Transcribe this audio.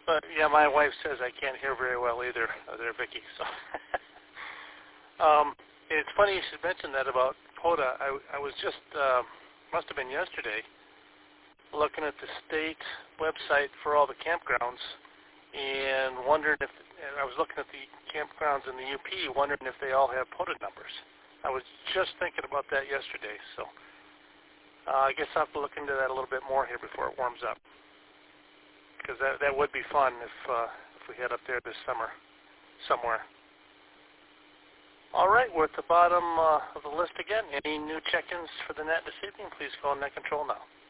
But yeah, my wife says I can't hear very well either, there, Vicki. So it's funny you should mention that about POTA. I was just must have been yesterday looking at the state website for all the campgrounds and wondering if I was looking at the campgrounds in the UP, wondering if they all have POTA numbers. I was just thinking about that yesterday, so I guess I'll have to look into that a little bit more here before it warms up, because that would be fun if we head up there this summer somewhere. All right, we're at the bottom of the list again. Any new check-ins for the net this evening? Please call Net Control now.